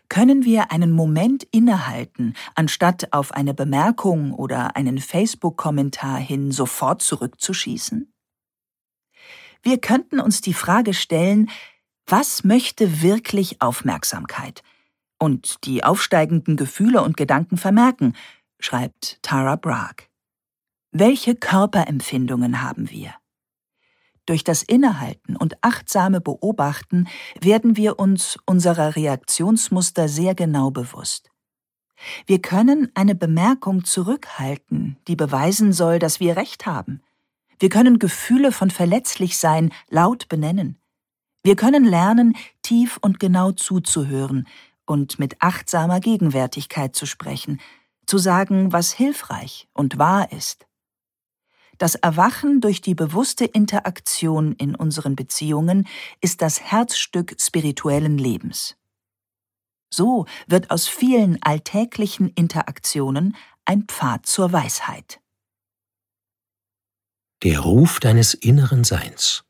Können wir einen Moment innehalten, anstatt auf eine Bemerkung oder einen Facebook-Kommentar hin sofort zurückzuschießen? Wir könnten uns die Frage stellen, was möchte wirklich Aufmerksamkeit? Und die aufsteigenden Gefühle und Gedanken vermerken, schreibt Tara Brach. Welche Körperempfindungen haben wir? Durch das Innehalten und achtsame Beobachten werden wir uns unserer Reaktionsmuster sehr genau bewusst. Wir können eine Bemerkung zurückhalten, die beweisen soll, dass wir Recht haben. Wir können Gefühle von Verletzlichsein laut benennen. Wir können lernen, tief und genau zuzuhören und mit achtsamer Gegenwärtigkeit zu sprechen, zu sagen, was hilfreich und wahr ist. Das Erwachen durch die bewusste Interaktion in unseren Beziehungen ist das Herzstück spirituellen Lebens. So wird aus vielen alltäglichen Interaktionen ein Pfad zur Weisheit. Der Ruf deines inneren Seins.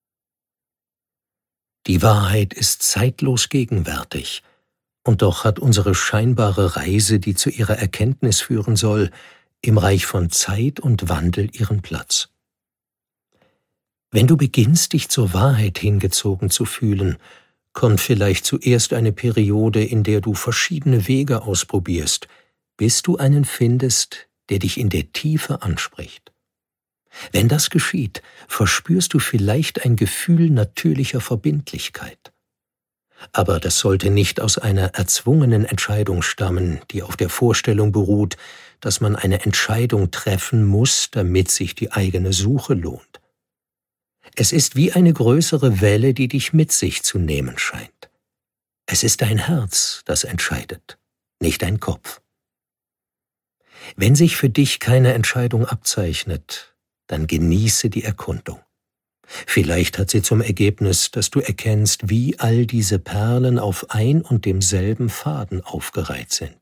Die Wahrheit ist zeitlos gegenwärtig, und doch hat unsere scheinbare Reise, die zu ihrer Erkenntnis führen soll, im Reich von Zeit und Wandel ihren Platz. Wenn du beginnst, dich zur Wahrheit hingezogen zu fühlen, kommt vielleicht zuerst eine Periode, in der du verschiedene Wege ausprobierst, bis du einen findest, der dich in der Tiefe anspricht. Wenn das geschieht, verspürst du vielleicht ein Gefühl natürlicher Verbindlichkeit. Aber das sollte nicht aus einer erzwungenen Entscheidung stammen, die auf der Vorstellung beruht, dass man eine Entscheidung treffen muss, damit sich die eigene Suche lohnt. Es ist wie eine größere Welle, die dich mit sich zu nehmen scheint. Es ist dein Herz, das entscheidet, nicht dein Kopf. Wenn sich für dich keine Entscheidung abzeichnet, dann genieße die Erkundung. Vielleicht hat sie zum Ergebnis, dass du erkennst, wie all diese Perlen auf ein und demselben Faden aufgereiht sind.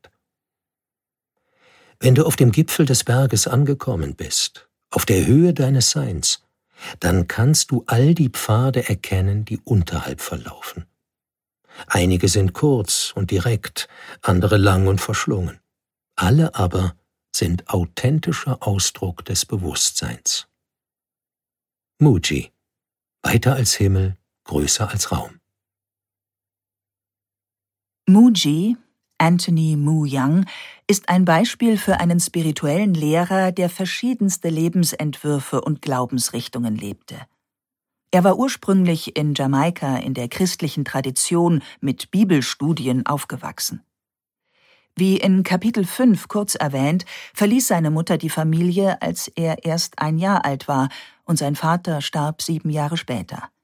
Wenn du auf dem Gipfel des Berges angekommen bist, auf der Höhe deines Seins, dann kannst du all die Pfade erkennen, die unterhalb verlaufen. Einige sind kurz und direkt, andere lang und verschlungen. Alle aber sind authentischer Ausdruck des Bewusstseins. Mooji, weiter als Himmel, größer als Raum. Mooji, Anthony Moo Young, ist ein Beispiel für einen spirituellen Lehrer, der verschiedenste Lebensentwürfe und Glaubensrichtungen lebte. Er war ursprünglich in Jamaika in der christlichen Tradition mit Bibelstudien aufgewachsen. Wie in Kapitel 5 kurz erwähnt, verließ seine Mutter die Familie, als er erst 1 Jahr alt war, und sein Vater starb 7 Jahre später.